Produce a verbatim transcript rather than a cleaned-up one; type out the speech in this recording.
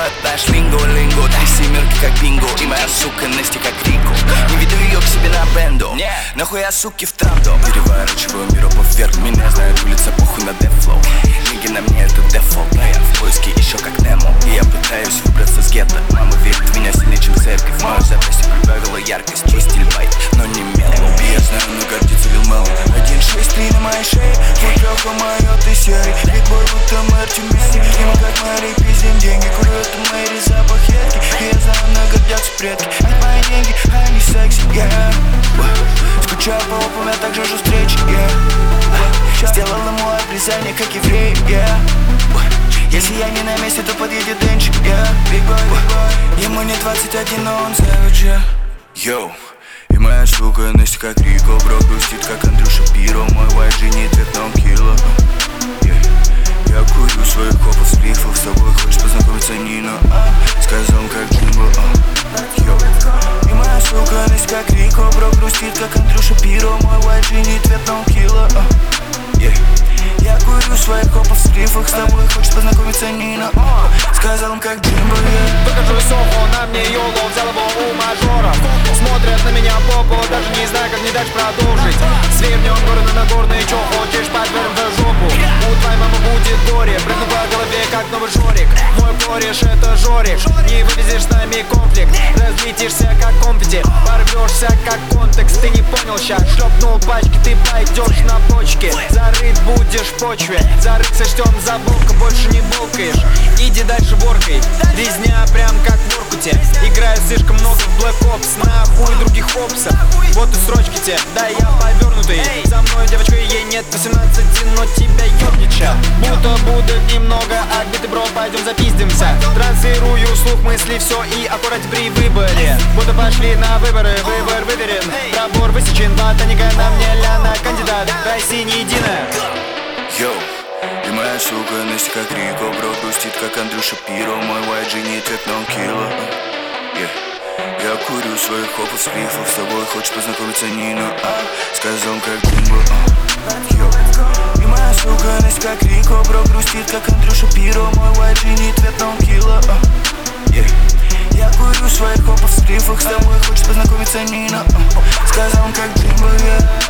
знают наш линго-линго. Три семерки как бинго, и моя сука Настя как Рико. Не веду ее к себе на бенду, нахуя суки в трандо. Переворачиваю мир поверх, меня знает улица, похуй на дефлоу. Деньги на мне это дефолт, но я в поиске еще как Немо. И я пытаюсь выбраться с гетто. Мама верит в меня сильнее, чем церковь. В мою запись прибавила яркость, твой стиль байт, но не мело. И я знаю, но гордится Лил Меллоу. Один шесть три на моей шее, твой трёха моё, ты серый. Бигбой будто Мэрти Мэри. И мы как Мэри пиздим деньги, курю это Мэри, запах едкий. И я знаю, но гордятся предки. Они мои деньги, а они секси, yeah. Скучаю по опам, я так жажду встречи, yeah. Сделал ему обрезание, как еврей, yeah. Если я не на месте, то подъедет Денчик, yeah. Big boy, big boy. Ему не двадцать один, но он savage, yeah. Йоу. И моя сука Настя как Рико, бро грустит, как Андрюша Пиро. Мой вайт джи не цветном кило, yeah. Я курю своих копов с рифов, с тобой хочешь познакомиться, Нина, а? Сказал как Джимбо, а? Йоу. И моя сука Настя как Рико, бро грустит, как Андрюша Пиро. Мой вайт джи не цветном кило, а? Yeah. Я курю своих копов с рифов, с тобой хочешь познакомиться, Нина, а? Сказал им как Джимбо, yeah. Выхожу из Сохо, на мне йоло, взял его у мажора. Смотрят на меня попу, даже не знаю, как не дальше продолжить. Свернем горы на Нагорные, чё хочешь, подвернем за жопу. У твоей мамы будет горе, прыгну по голове, как новый Жорик. Мой кореш это Жорик, не вывезешь с нами конфликт. Разлетишься как конфетти, порвешься как контекст. Ты не понял ща, шлепнул пачки, ты пойдешь на почки. Зарыт будешь в почве, зарыт сочтем за булка, больше не булкаешь. Иди дальше воркой, резня прям как в Воркуте. Играет слишком много в Black Ops, нахуй других опсов. Вот и строчки те, да я повернутый. За мной девочка, ей нет восемнадцати, но тебя ёбнича. Будто будет немного, а где ты, бро, пойдем запиздимся. Транслирую слух мыслей, все и аккурат при выборе. Будто пошли на выборы, выбор выверен. Пробор высечен, ботаника на мне ляна. Кандидат, Россия не единая. Йоу. И моя сука Настя как Рико, бро грустит, как Андрюша Пиро. Мой вайт джи не цветном кило, yeah. Я курю своих копов с рифов, с тобой хочешь познакомиться, Нина, а? Сказал как Джимбо, а? Йоу. И моя сука Настя как Рико, бро грустит, как Андрюша Пиро. Мой вайт джи не цветном кило, yeah. Я курю своих копов с рифов, с тобой хочешь познакомиться, Нина, а? Сказал как Джимбо, yeah.